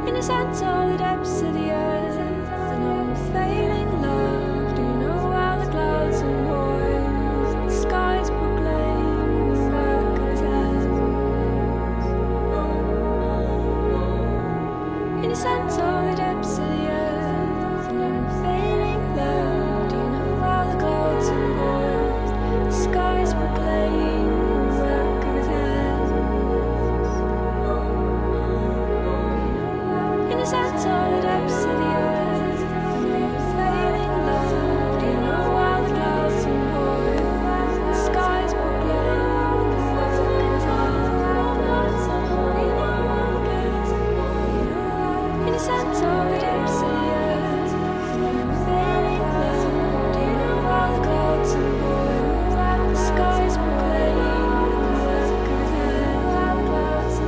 In a sense, all the depths of the earth, an unfailing love. Do you know how the clouds are poised, the skies proclaim the work of his hands? In a sense, all the depths of the earth, an unfailing love. Do you know how the clouds are poised, the skies proclaim the work of his hands? In a sense, all the depths of the earth, an unfailing love. Do you know how the clouds are poised, the skies proclaim the work of his hands? In a sense, all the depths of the earth, an unfailing love. Do you know how the clouds are poised, the skies proclaim the work of his hands?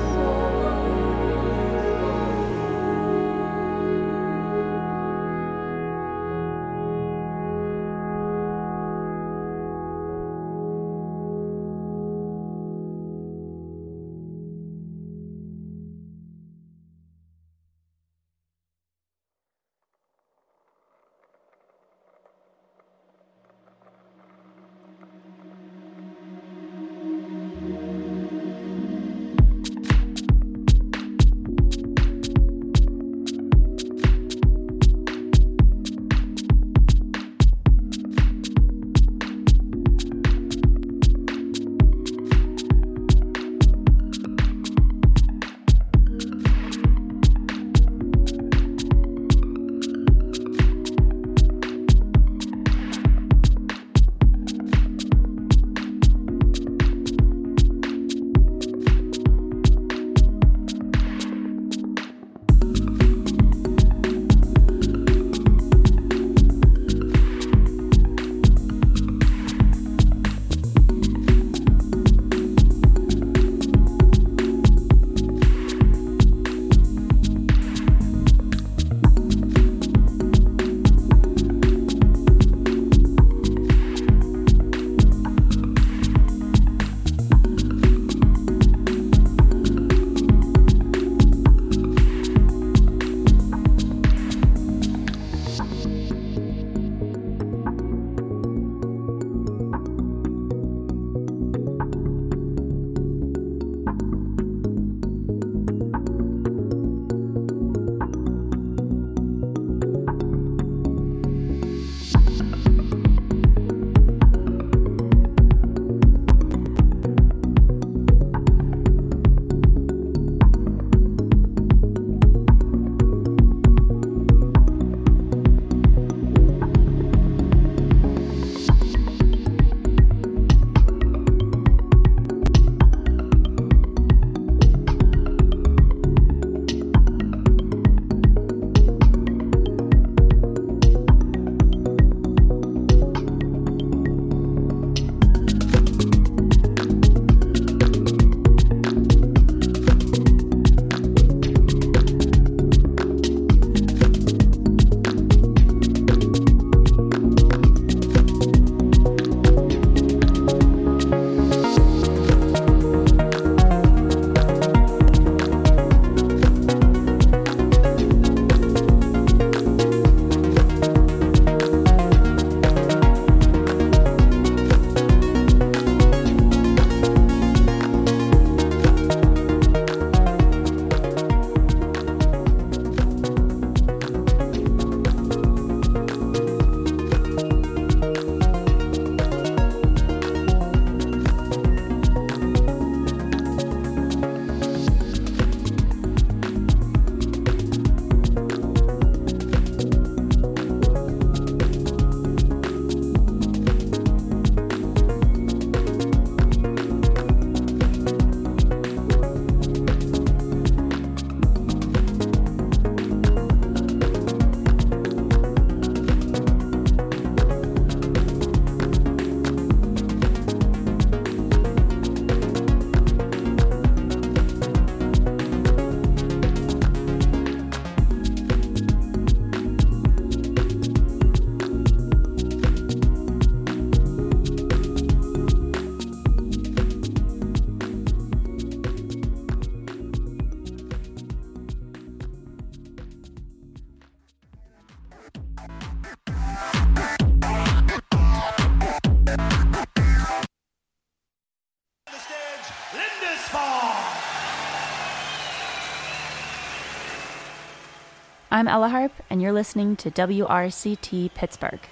I'm Ella Harp, and you're listening to WRCT Pittsburgh.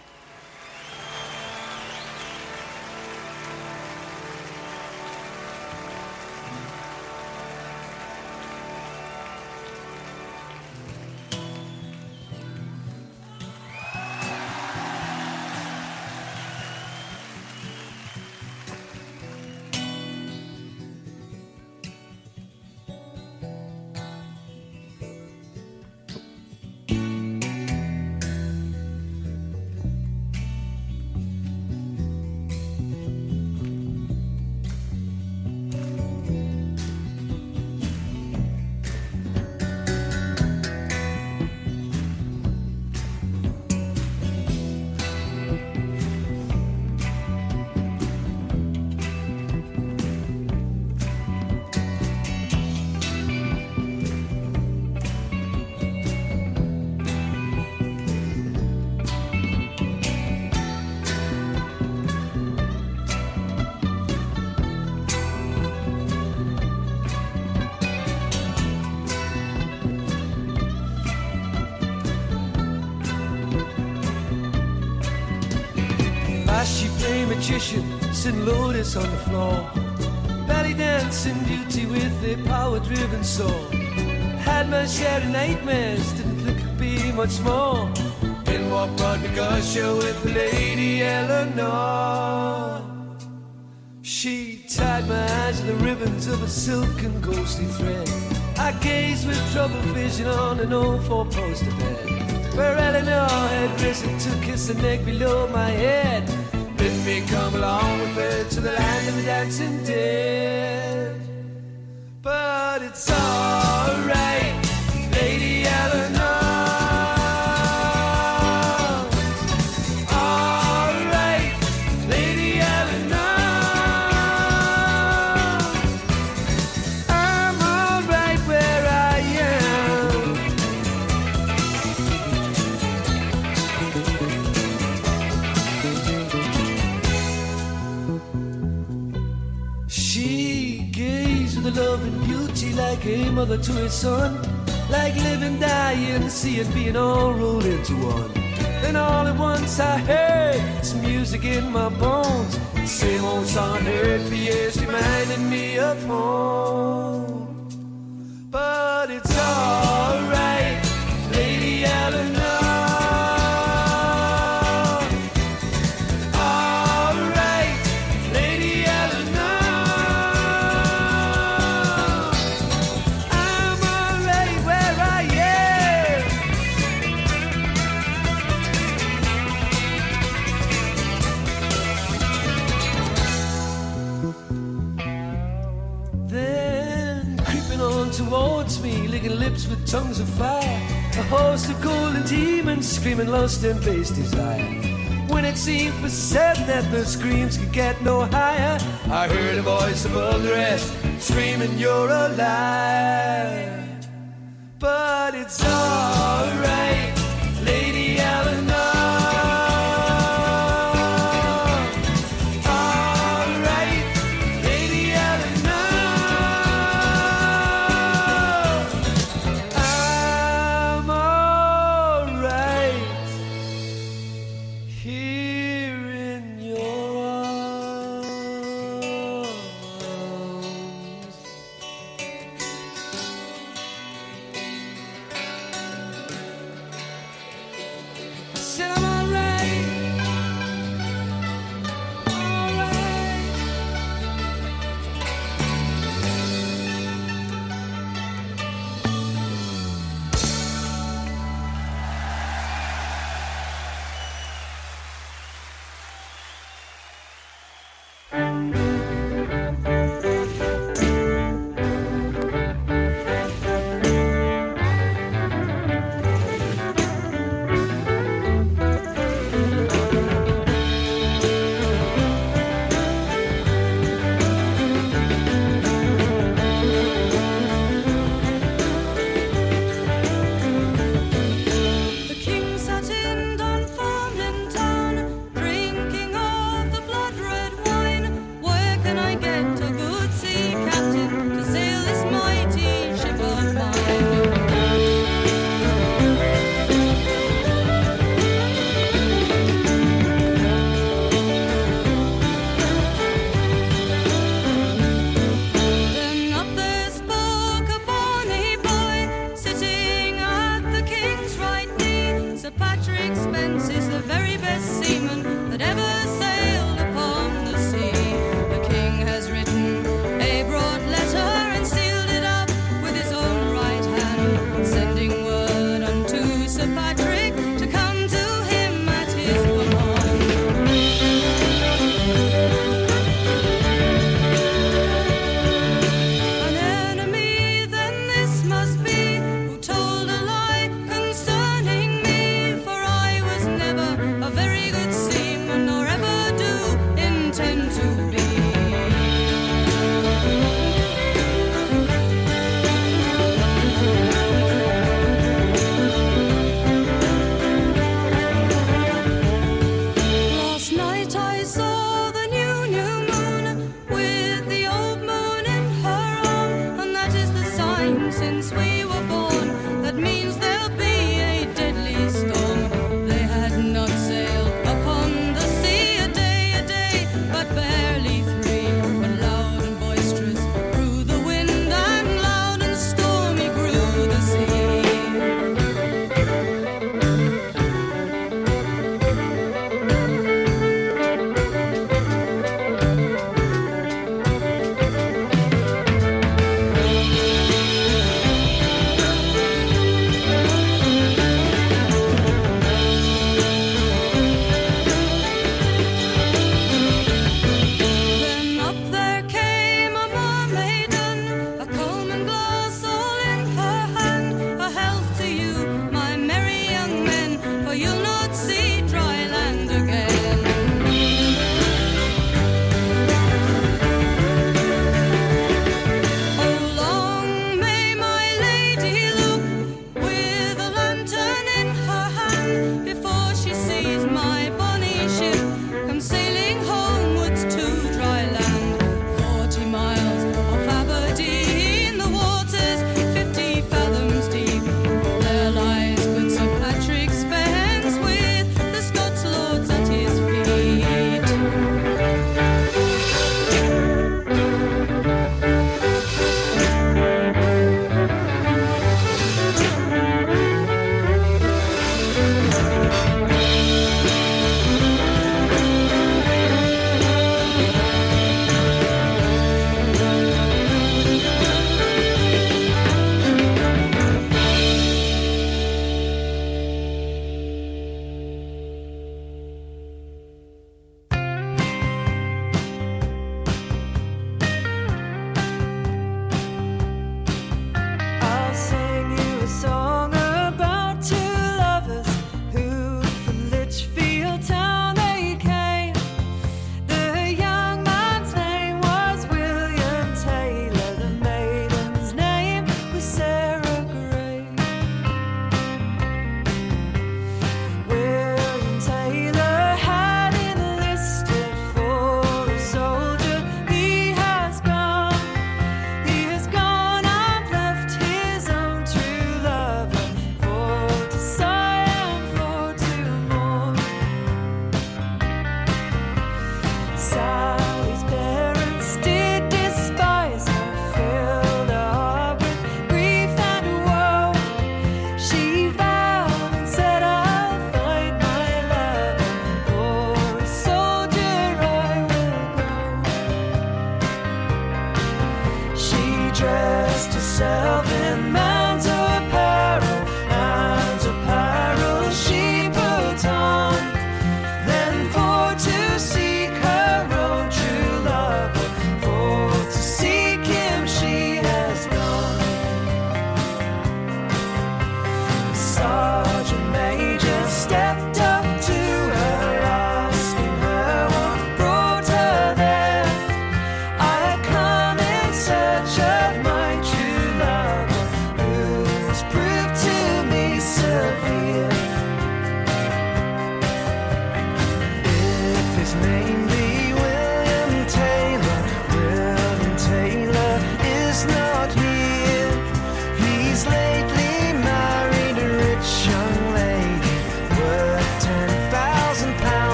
Sitting lotus on the floor, belly dancing beauty with a power-driven soul. Had my share of nightmares, didn't think it'd be much more. In walked Rodney Gusher with the Lady Eleanor. She tied my eyes to the ribbons of a silken ghostly thread. I gazed with troubled vision on an old four-poster bed, where Eleanor had risen to kiss the neck below my head. Bid me come along with her to the land of the dancing dead. But it's alright, Lady Eleanor. Alright, Lady Eleanor. I'm alright where I am. She gazed with a love and beauty like a mother to her son, like living, dying, seeing, being all rolled into one. Then all at once I heard some music in my bones. The same old song I heard for years reminded me of home. But it's alright, Lady Eleanor. Towards me, licking lips with tongues of fire, a host of golden demons screaming lust and base desire. When it seemed for certain that the screams could get no higher, I heard a voice above the rest screaming, "You're alive." But it's alright, Lady Eleanor.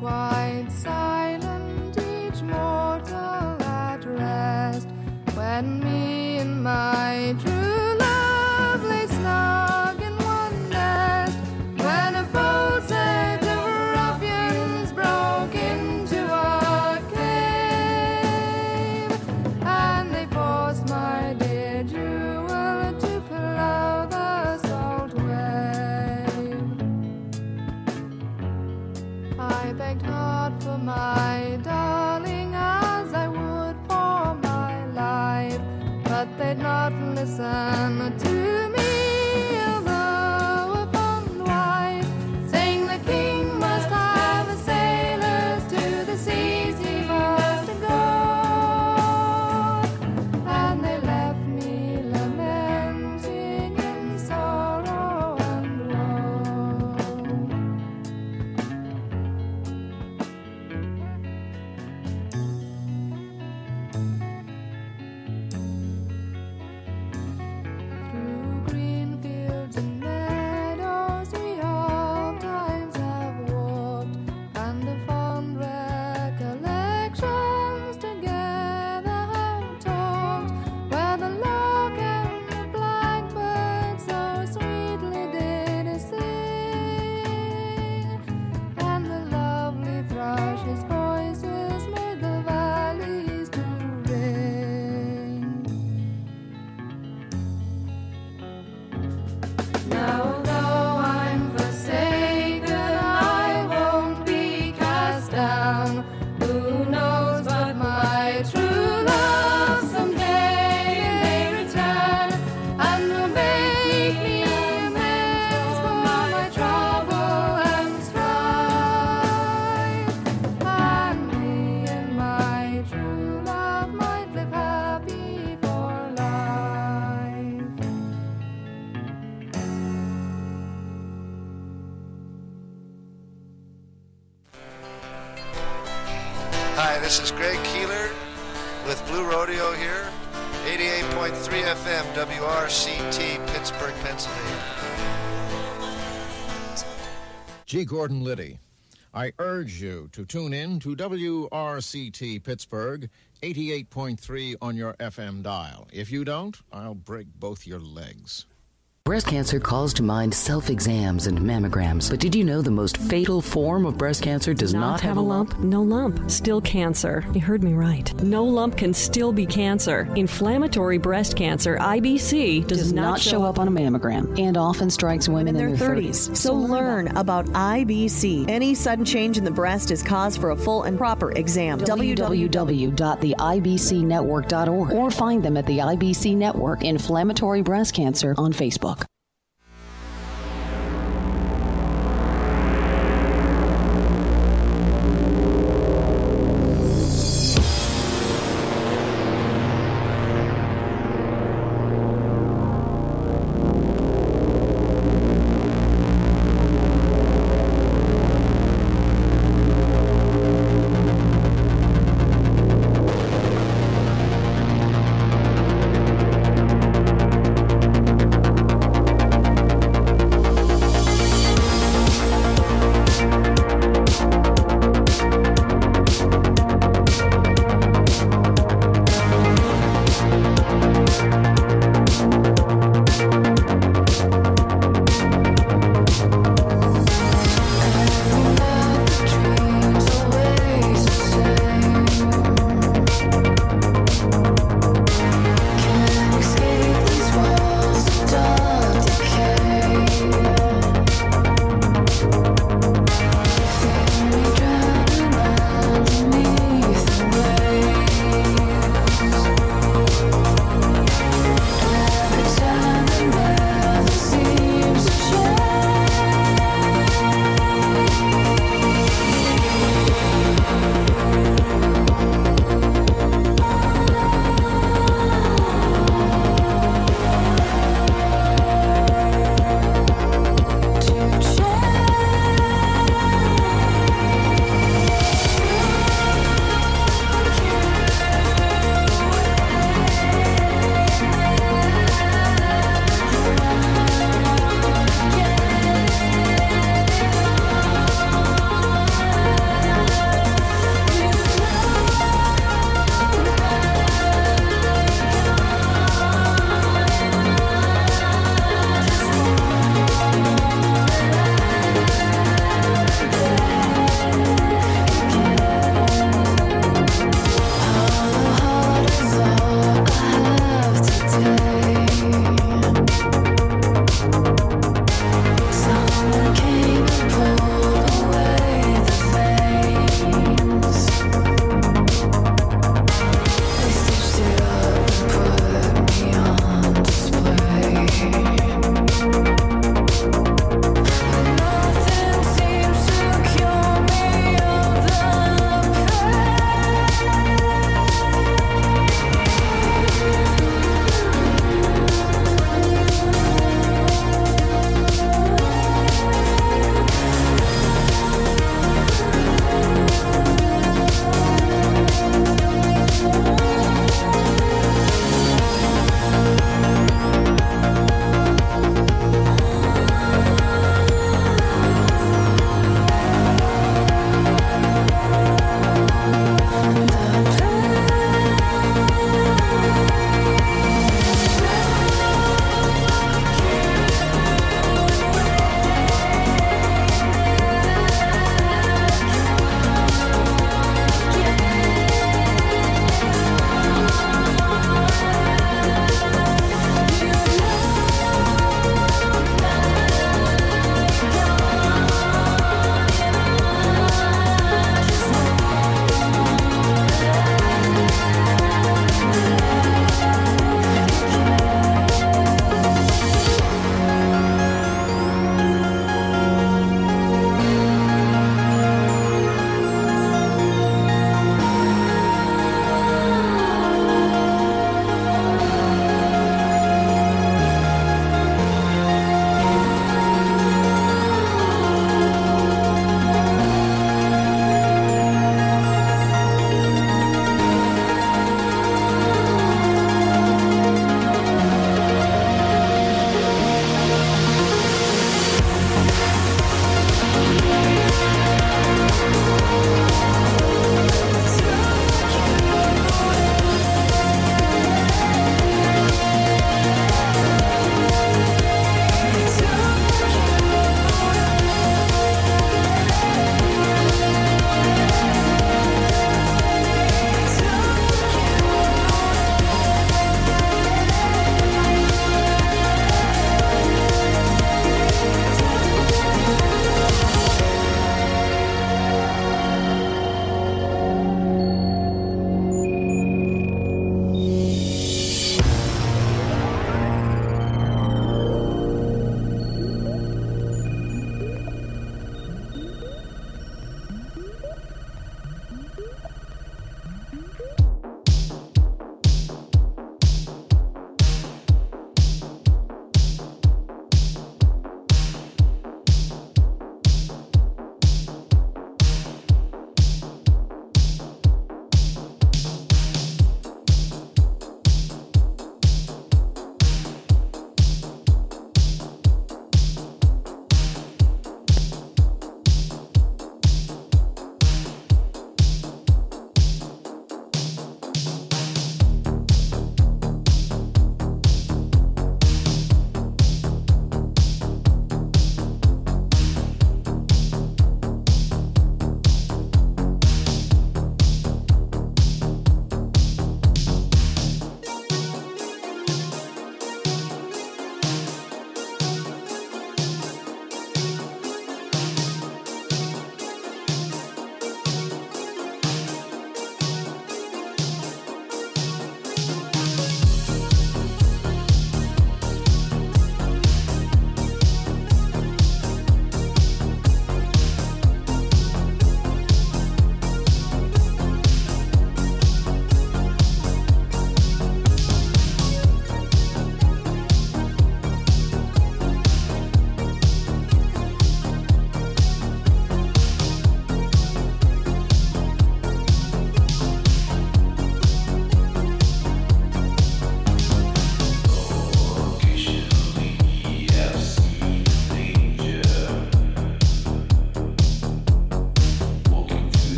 quite silent, each mortal at rest, when me and my true love lay snug in one nest, when a bold set of ruffians broke into our cave, and they forced my dear jewel to plough the salt wave. I begged hard for my darling as I would for my life, but they'd not listen to me, although a fond wife, saying the king must have a sailors to the seas he was to go, and they left me lamenting in sorrow and woe. Through green fields and meadows we ofttimes have walked, and the fond recollections together have talked, where the lark and the blackbird so sweetly did sing, and the lovely thrushes' voices made the valleys to ring. Now although I'm forsaken, I won't be cast down. Who knows but my true love someday may return, and will make me amends for my trouble and strife, and me and my true love might live happy for life. Hi, this is Greg Keeler with Blue Rodeo here, 88.3 FM, WRCT, Pittsburgh, Pennsylvania. G. Gordon Liddy. I urge you to tune in to WRCT Pittsburgh, 88.3 on your FM dial. If you don't, I'll break both your legs. Breast cancer calls to mind self-exams and mammograms. But did you know the most fatal form of breast cancer does not have a lump? No lump. Still cancer. You heard me right. No lump can still be cancer. Inflammatory breast cancer, IBC, Does not show up on a mammogram and often strikes women in their 30s. So learn about IBC. Any sudden change in the breast is cause for a full and proper exam. www.theibcnetwork.org or find them at the IBC Network Inflammatory Breast Cancer on Facebook.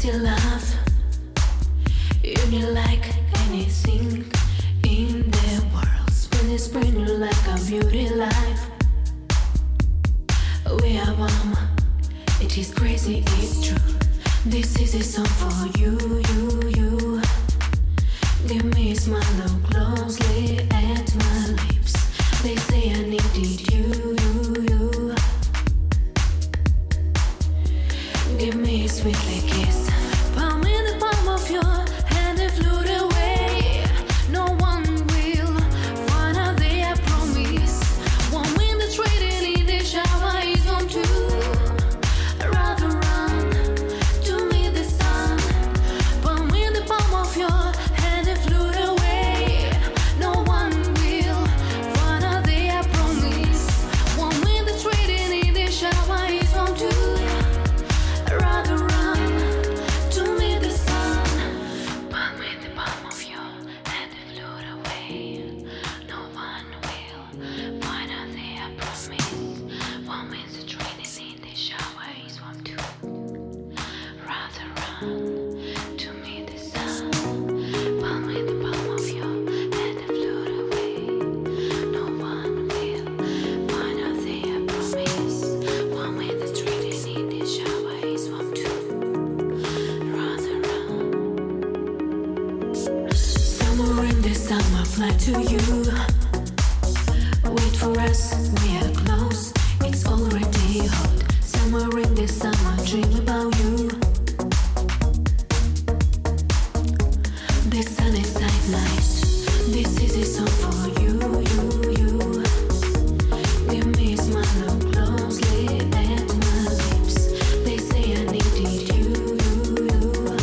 still love you need like anything in the world. Spring is spring, you like a beauty life. We are warm, it is crazy, it's true. This is a song for you, you, you. Give me a smile, look closely at my lips. They say I needed you, you, you. Give me a sweetly kiss. Palm in the palm of your hand and float away. No one will find out there, I promise. One wind that's raining in the shower is one too. Rather run to meet the sun. Palm in the palm of your hand and float away. No one will find out there, I promise. One wind that's raining in the shower is one too. Rather run to meet the sun. Palm in the palm of your hand and float away. No one will find out there, I promise. One wind's raining in the shower is one too. Rather run to meet the sun. Palm in the palm of your hand and float away. No one will find out there, I promise. One wind's raining in the shower is one too. Rather run. Somewhere in the summer, fly to you. Wait for us, we are close. It's already hot. Somewhere in the summer, dream about you. The sun is at night. This is a song for you, you, you. Give me a smile, look closely at my lips. They say I needed you, you, you.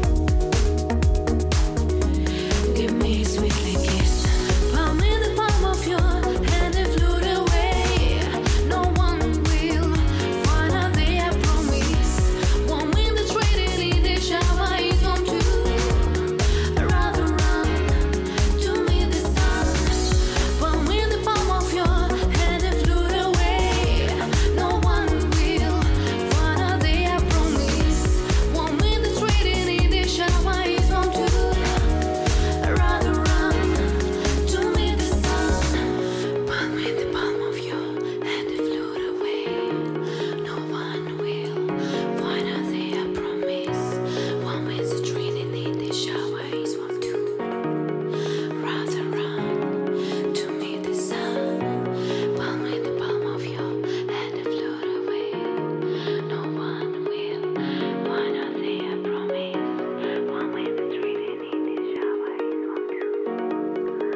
Give me a sweetly kiss. Palm in the palm of your hand and float away. No one will find out there, I promise. One wind that's raining in the shower is one too. Rather run to meet the sun. Palm in the palm of your hand and float away. No one will find out there, I promise. One wind that's raining in the shower is one too. Rather run to meet the sun. Palm in the palm of your hand and float away. No one will find out there, I promise. One wind's raining in the shower is one too. Rather run to meet the sun. Palm in the palm of your hand and float away. No one will find out there, I promise. One wind's raining in the shower is one too.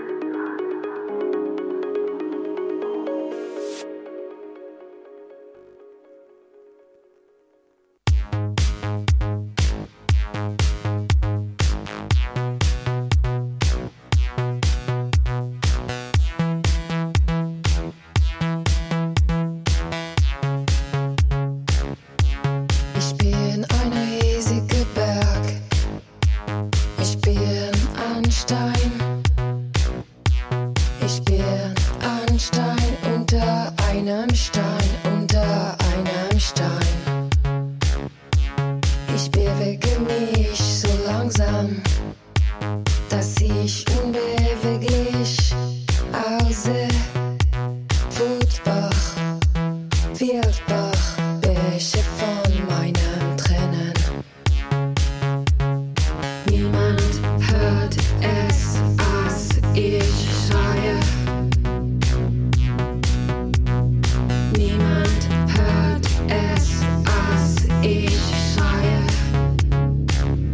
Ich bin ein riesiger Berg. Ich bin ein Stein. Ich bin ein Stein unter einem Stein, unter einem Stein. Ich bewege mich so langsam, dass ich unbeweglich aussehe. Wutbach, Wildbach, Bäche von meinem Tränen. Niemand hört es, als ich schreie. Niemand hört es, als ich schreie.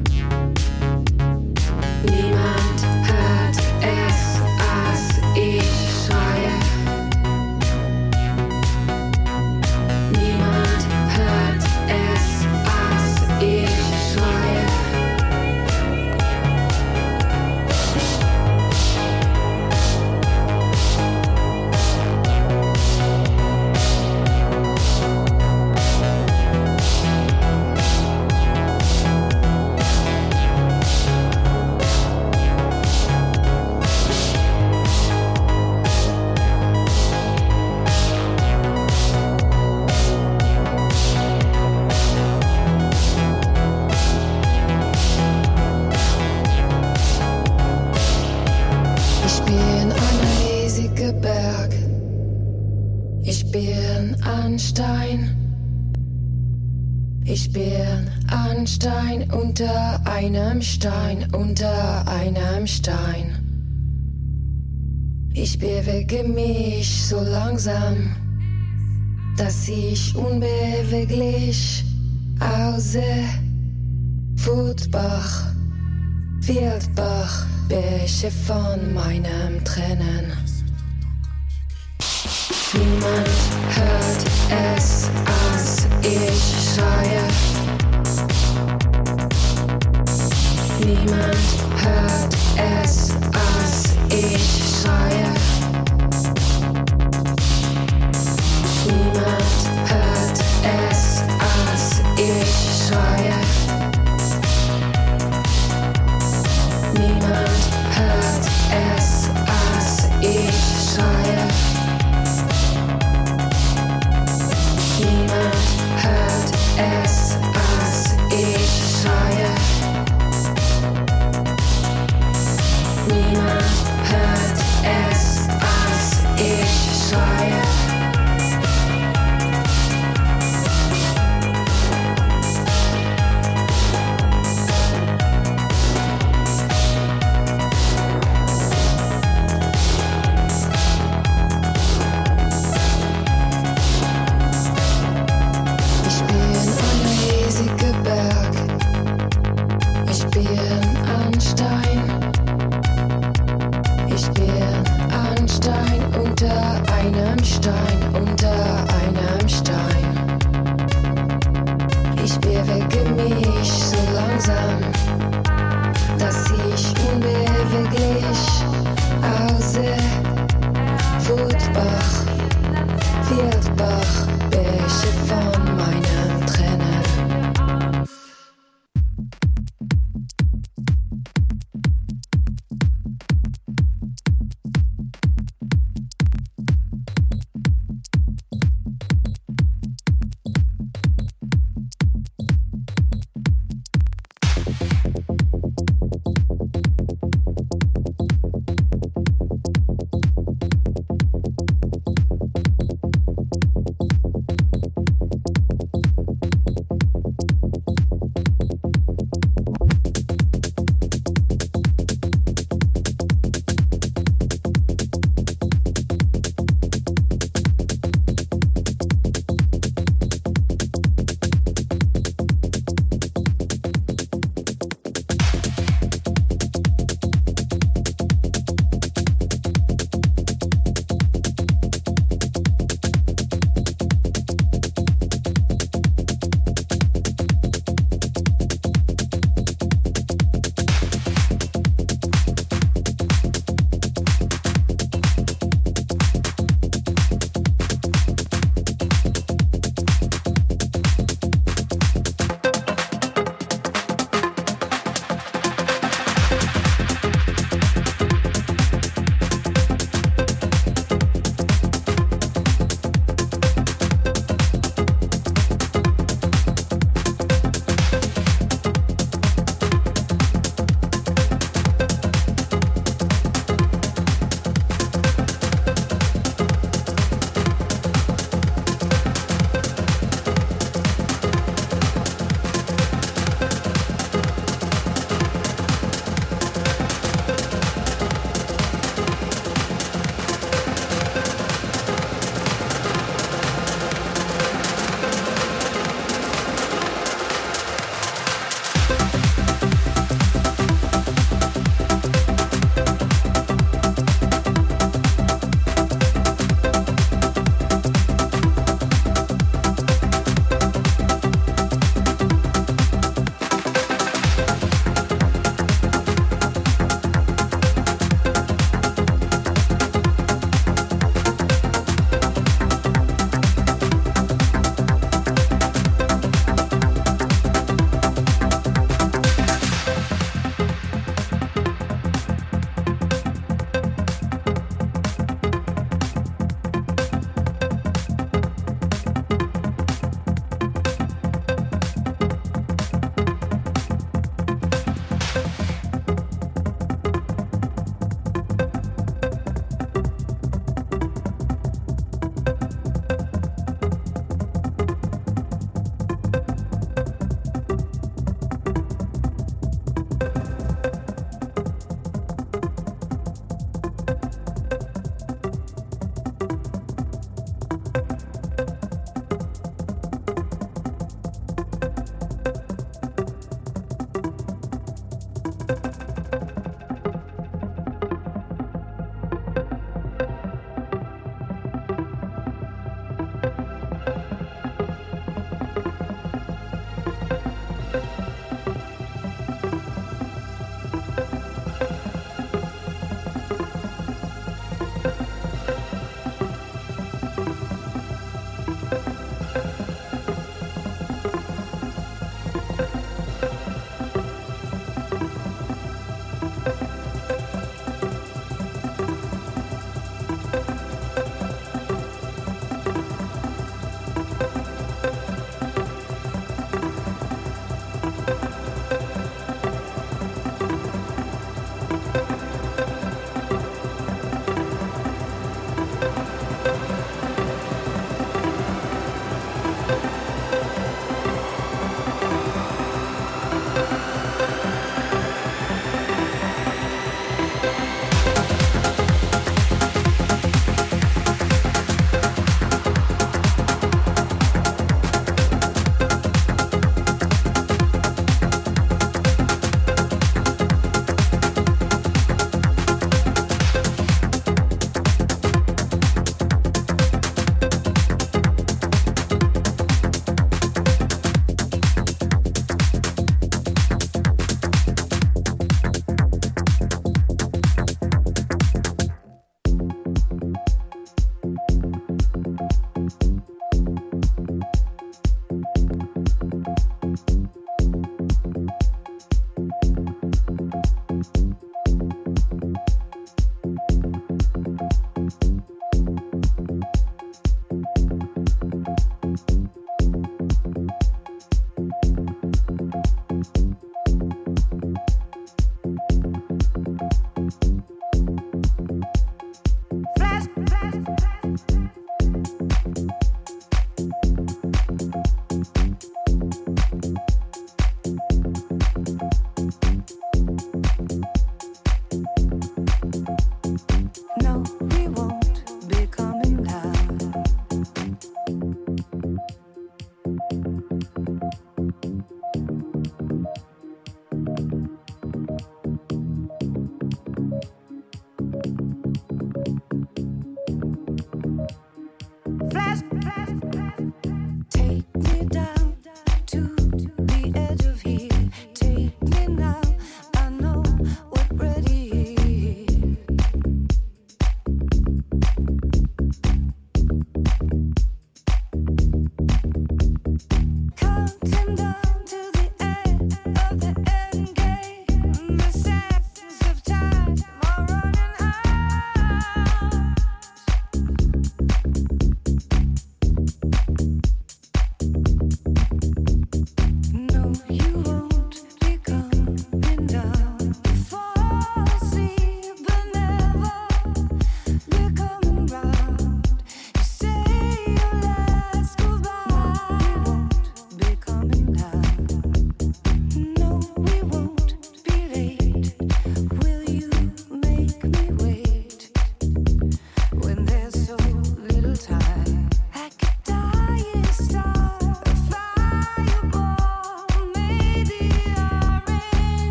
Ich bin ein Stein. Ich bin ein Stein unter einem Stein, unter einem Stein. Ich bewege mich so langsam, dass ich unbeweglich außer Wutbach, Wildbach, Bäche von meinem Tränen. Niemand hört es, als ich schreie. Niemand hört es, als ich schreie. Niemand hört es, als ich schreie. Niemand hört es, als ich schreie. Niemand hört es, als ich schreie. Niemand hört es, als ich schreie.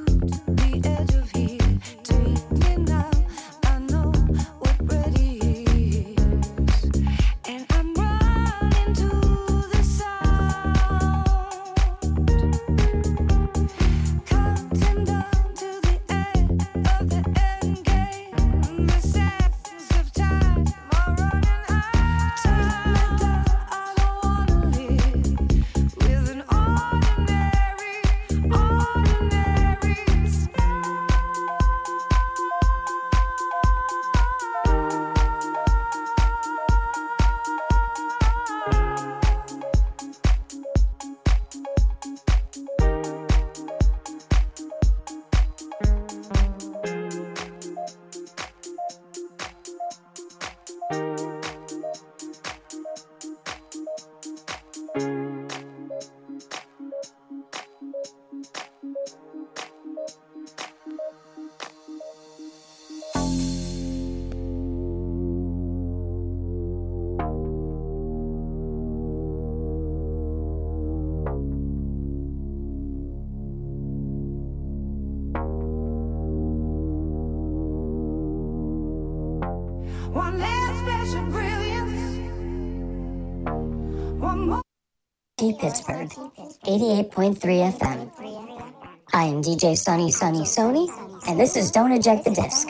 One last flash of brilliance. One more. Pittsburgh, 88.3 FM. I am DJ Sunny Sony, and this is Don't Eject the Disc.